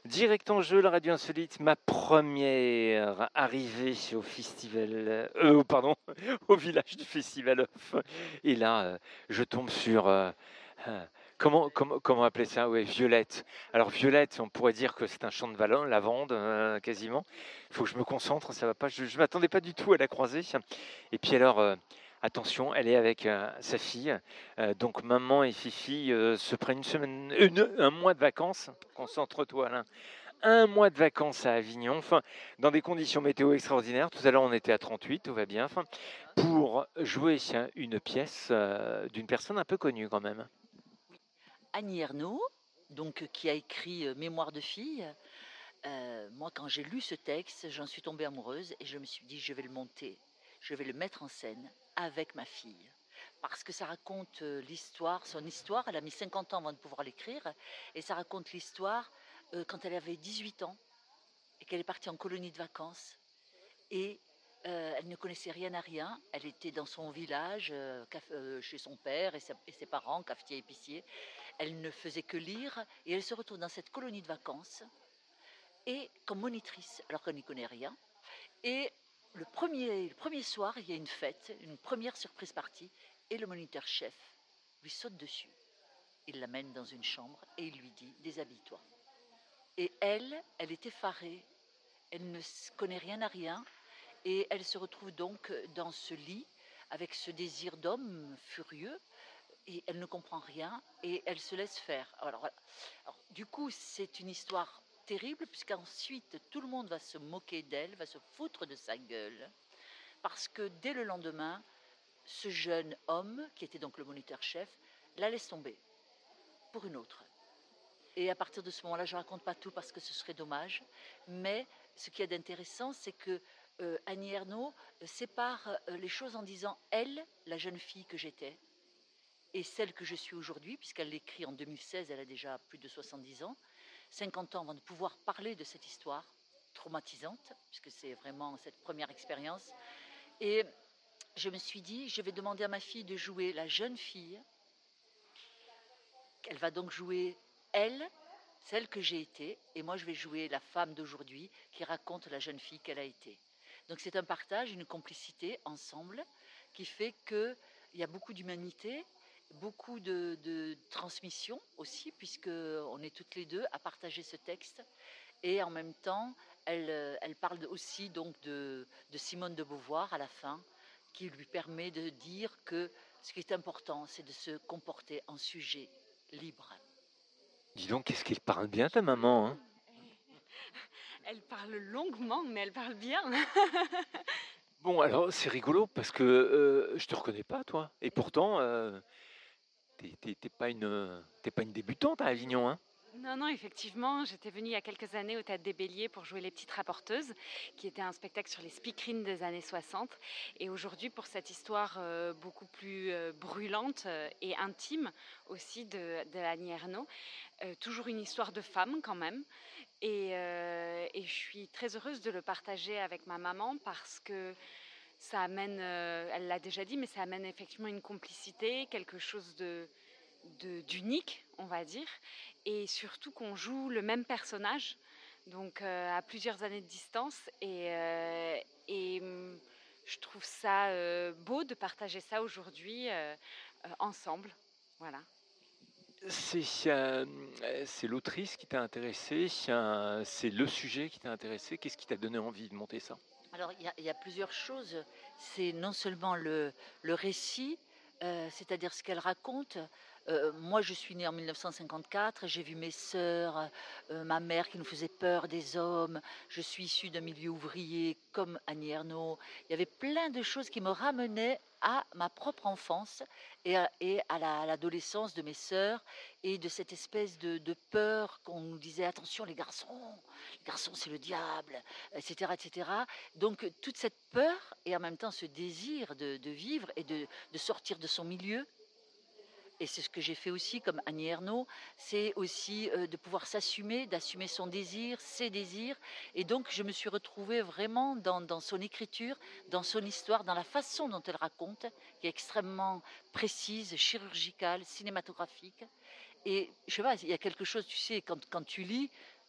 Direct en jeu, la radio insolite, ma première arrivée au festival, pardon, au village du Festival Off. Et là, je tombe sur, euh, comment appeler ça? Ouais, Violette. Alors Violette, on pourrait dire que c'est un champ de lavande, quasiment. Il faut que je me concentre, ça va pas. Je m'attendais pas du tout à la croiser. Et puis alors, attention, elle est avec sa fille. Donc maman et Fifi se prennent un mois de vacances. Concentre-toi, Alain. Un mois de vacances à Avignon, enfin, dans des conditions météo extraordinaires. Tout à l'heure, on était à 38, tout va bien. Enfin, pour jouer une pièce d'une personne un peu connue quand même. Annie Ernaux, donc, qui a écrit Mémoire de fille. Moi, quand j'ai lu ce texte, j'en suis tombée amoureuse et je me suis dit, je vais le monter, je vais le mettre en scène avec ma fille. Parce que ça raconte l'histoire, son histoire. Elle a mis 50 ans avant de pouvoir l'écrire. Et ça raconte l'histoire quand elle avait 18 ans et qu'elle est partie en colonie de vacances. Et elle ne connaissait rien à rien. Elle était dans son village, chez son père et ses parents, cafetier épicier. Elle ne faisait que lire et elle se retrouve dans cette colonie de vacances et comme monitrice, alors qu'elle n'y connaît rien. Et le premier soir, il y a une fête, une première surprise partie, et le moniteur chef lui saute dessus. Il l'amène dans une chambre et il lui dit « déshabille-toi ». Et elle est effarée, elle ne connaît rien à rien, et elle se retrouve donc dans ce lit avec ce désir d'homme furieux, et elle ne comprend rien, et elle se laisse faire. Alors, du coup, c'est une histoire terrible, puisqu'ensuite tout le monde va se moquer d'elle, va se foutre de sa gueule, parce que dès le lendemain, ce jeune homme, qui était donc le moniteur-chef, la laisse tomber pour une autre. Et à partir de ce moment-là, je ne raconte pas tout parce que ce serait dommage, mais ce qui est d'intéressant, c'est que Annie Ernaux sépare les choses en disant « elle, la jeune fille que j'étais », et celle que je suis aujourd'hui, puisqu'elle l'écrit en 2016, elle a déjà plus de 70 ans, 50 ans avant de pouvoir parler de cette histoire traumatisante, puisque c'est vraiment cette première expérience. Et je me suis dit, je vais demander à ma fille de jouer la jeune fille. Elle va donc jouer elle, celle que j'ai été, et moi je vais jouer la femme d'aujourd'hui qui raconte la jeune fille qu'elle a été. Donc c'est un partage, une complicité ensemble qui fait qu'il y a beaucoup d'humanité, beaucoup de transmission aussi, puisqu'on est toutes les deux à partager ce texte. Et en même temps, elle parle aussi donc de Simone de Beauvoir à la fin, qui lui permet de dire que ce qui est important, c'est de se comporter en sujet libre. Dis donc, qu'est-ce qu'elle parle bien ta maman, hein? Elle parle longuement, mais elle parle bien. Bon, alors c'est rigolo parce que je te reconnais pas, toi. Et pourtant, t'es pas une débutante à Avignon, hein? Non, non, effectivement, j'étais venue il y a quelques années au Théâtre des Béliers pour jouer Les Petites Rapporteuses, qui était un spectacle sur les speakerines des années 60. Et aujourd'hui, pour cette histoire beaucoup plus brûlante et intime aussi de Annie Ernaux, toujours une histoire de femme quand même. Et je suis très heureuse de le partager avec ma maman parce que ça amène, elle l'a déjà dit, mais ça amène effectivement une complicité, quelque chose d'unique, on va dire, et surtout qu'on joue le même personnage, donc à plusieurs années de distance, et je trouve ça beau de partager ça aujourd'hui ensemble, voilà. C'est l'autrice qui t'a intéressé, c'est le sujet qui t'a intéressé. Qu'est-ce qui t'a donné envie de monter ça? Alors, il y a plusieurs choses. C'est non seulement le récit, c'est-à-dire ce qu'elle raconte. Moi, je suis née en 1954, j'ai vu mes sœurs, ma mère qui nous faisait peur des hommes. Je suis issue d'un milieu ouvrier comme Annie Ernaux. Il y avait plein de choses qui me ramenaient à ma propre enfance et à l'adolescence de mes sœurs et de cette espèce de peur qu'on nous disait attention les garçons c'est le diable, etc., etc. Donc toute cette peur et en même temps ce désir de vivre et de sortir de son milieu. Et c'est ce que j'ai fait aussi comme Annie Ernaux, c'est aussi de pouvoir s'assumer, d'assumer son désir, ses désirs. Et donc je me suis retrouvée vraiment dans son écriture, dans son histoire, dans la façon dont elle raconte, qui est extrêmement précise, chirurgicale, cinématographique. Et je sais pas, il y a quelque chose, tu sais, quand tu lis,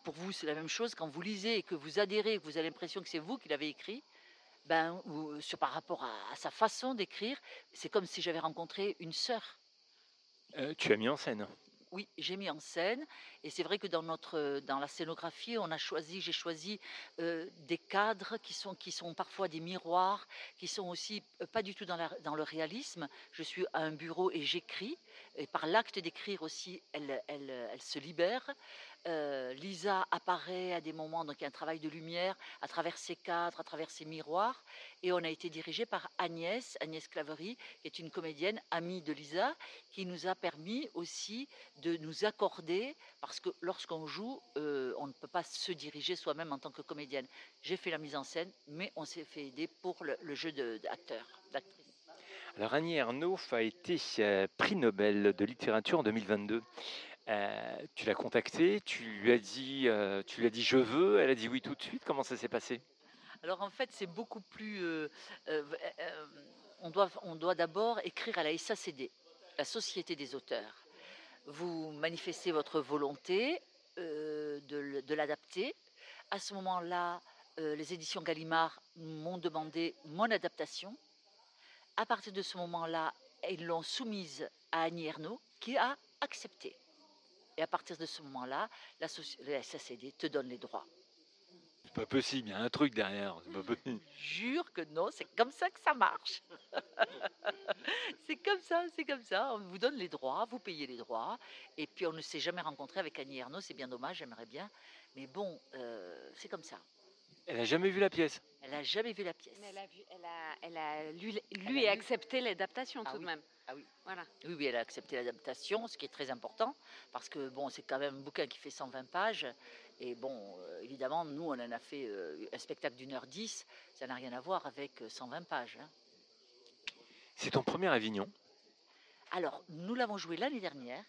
pour vous, c'est la même chose. Quand vous lisez et que vous adhérez, que vous avez l'impression que c'est vous qui l'avez écrit, ben, par rapport à sa façon d'écrire, c'est comme si j'avais rencontré une sœur. Tu as mis en scène. Oui, j'ai mis en scène et c'est vrai que dans la scénographie, j'ai choisi des cadres qui sont parfois des miroirs, qui sont aussi pas du tout dans le réalisme. Je suis à un bureau et j'écris et par l'acte d'écrire aussi, elle se libère. Lisa apparaît à des moments, donc il y a un travail de lumière à travers ces cadres, à travers ces miroirs et on a été dirigé par Agnès Claverie, qui est une comédienne amie de Lisa, qui nous a permis aussi de nous accorder, parce que lorsqu'on joue, on ne peut pas se diriger soi-même en tant que comédienne. J'ai fait la mise en scène, mais on s'est fait aider pour le jeu d'acteur, d'actrice. Alors Annie Ernaux a été prix Nobel de littérature en 2022. Tu l'as contactée, tu lui as dit je veux, elle a dit oui tout de suite. Comment ça s'est passé? Alors en fait, c'est beaucoup plus. On doit d'abord écrire à la SACD, la Société des auteurs. Vous manifestez votre volonté de l'adapter. À ce moment-là, les éditions Gallimard m'ont demandé mon adaptation. À partir de ce moment-là, ils l'ont soumise à Annie Ernaux, qui a accepté. Et à partir de ce moment-là, la SACD te donne les droits. C'est pas possible, il y a un truc derrière. C'est pas possible. Jure que non, c'est comme ça que ça marche. C'est comme ça. On vous donne les droits, vous payez les droits. Et puis on ne s'est jamais rencontré avec Annie Ernaux, c'est bien dommage, j'aimerais bien. Mais bon, c'est comme ça. Elle n'a jamais vu la pièce. Elle n'a jamais vu la pièce. Mais elle a lu Elle a et lu. accepté l'adaptation tout de Oui. même. Ah oui. Voilà. Oui, elle a accepté l'adaptation, ce qui est très important, parce que bon, c'est quand même un bouquin qui fait 120 pages. Et bon, évidemment, nous, on en a fait un spectacle d'1h10, ça n'a rien à voir avec 120 pages. Hein. C'est ton premier Avignon. Alors, nous l'avons joué l'année dernière.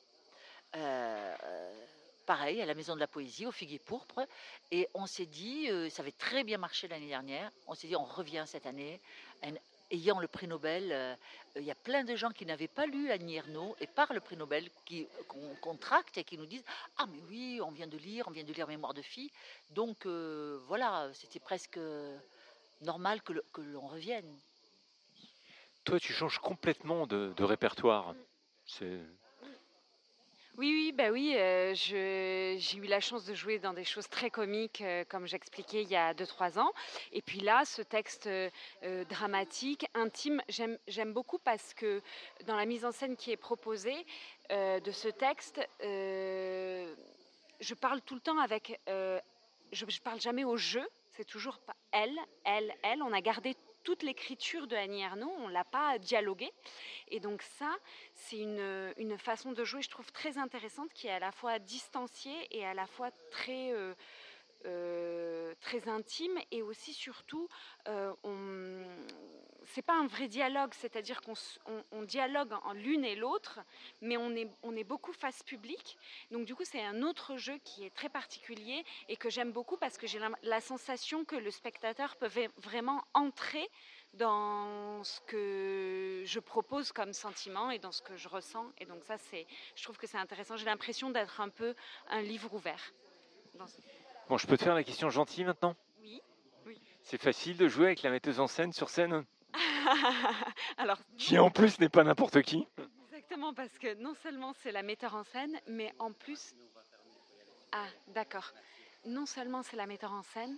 Pareil, à la Maison de la Poésie, au Figuier Pourpre. Et on s'est dit, ça avait très bien marché l'année dernière, on s'est dit, on revient cette année. Ayant le prix Nobel, il y a plein de gens qui n'avaient pas lu Annie Ernaux et par le prix Nobel qu'on contracte et qui nous disent « Ah mais oui, on vient de lire Mémoire de fille ». Donc voilà, c'était presque normal que l'on revienne. Toi, tu changes complètement de répertoire. C'est... Oui, j'ai eu la chance de jouer dans des choses très comiques, comme j'expliquais il y a 2-3 ans. Et puis là, ce texte dramatique, intime, j'aime beaucoup parce que dans la mise en scène qui est proposée de ce texte, je parle tout le temps avec... je parle jamais au jeu, c'est toujours pas elle. On a gardé toute l'écriture de Annie Ernaux, on ne l'a pas dialogué. Et donc ça, c'est une façon de jouer, je trouve, très intéressante, qui est à la fois distanciée et à la fois très intime. Et aussi, surtout, c'est pas un vrai dialogue, c'est-à-dire qu'on dialogue en l'une et l'autre, mais on est beaucoup face publique. Donc du coup, c'est un autre jeu qui est très particulier et que j'aime beaucoup parce que j'ai la sensation que le spectateur peut vraiment entrer dans ce que je propose comme sentiment et dans ce que je ressens. Et donc ça, je trouve que c'est intéressant. J'ai l'impression d'être un peu un livre ouvert. Bon, je peux te faire la question gentille maintenant? Oui. C'est facile de jouer avec la metteuse en scène sur scène? Alors, qui en plus n'est pas n'importe qui. Exactement, parce que non seulement c'est la metteur en scène, mais en plus... Ah, d'accord. Non seulement c'est la metteur en scène...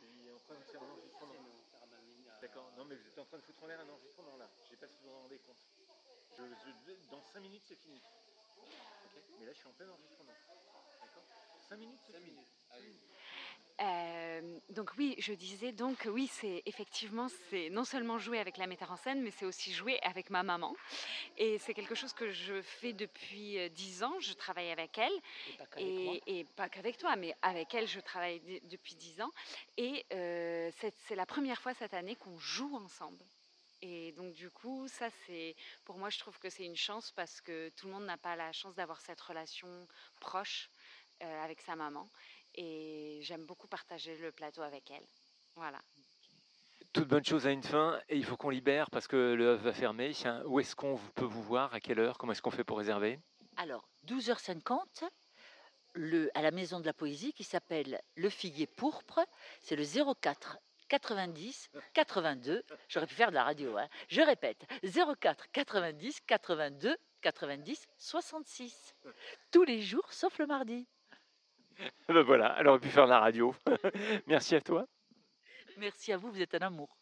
D'accord, non mais vous êtes en train de foutre en l'air un enregistrement là. Je sais pas si vous vous rendez compte. Dans 5 minutes c'est fini. Okay, mais là je suis en plein enregistrement. D'accord, 5 minutes c'est fini. Donc oui, je disais donc oui, c'est non seulement jouer avec la metteur en scène, mais c'est aussi jouer avec ma maman. Et c'est quelque chose que je fais depuis 10 ans. Je travaille avec elle. Et pas qu'avec toi, mais avec elle, je travaille depuis 10 ans. Et c'est la première fois cette année qu'on joue ensemble. Et donc du coup, ça c'est, pour moi, je trouve que c'est une chance parce que tout le monde n'a pas la chance d'avoir cette relation proche avec sa maman. Et j'aime beaucoup partager le plateau avec elle. Voilà. Toute bonne chose a une fin et il faut qu'on libère parce que le œuf va fermer. Où est-ce qu'on peut vous voir? À quelle heure? Comment est-ce qu'on fait pour réserver? Alors, 12h50, à la Maison de la Poésie qui s'appelle Le Figuier Pourpre. C'est le 04 90 82. J'aurais pu faire de la radio, hein. Je répète, 04 90 82 90 66. Tous les jours sauf le mardi. Ben voilà, elle aurait pu faire de la radio. Merci à toi. Merci à vous, vous êtes un amour.